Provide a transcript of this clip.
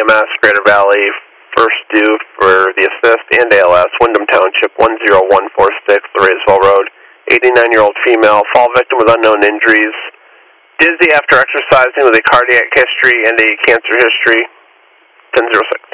EMS, Greater Valley, first due for the assist and ALS, Wyndham Township, 10146, Laredsville Road. 89-year-old female, fall victim with unknown injuries. Dizzy after exercising with a cardiac history and a cancer history. 1006.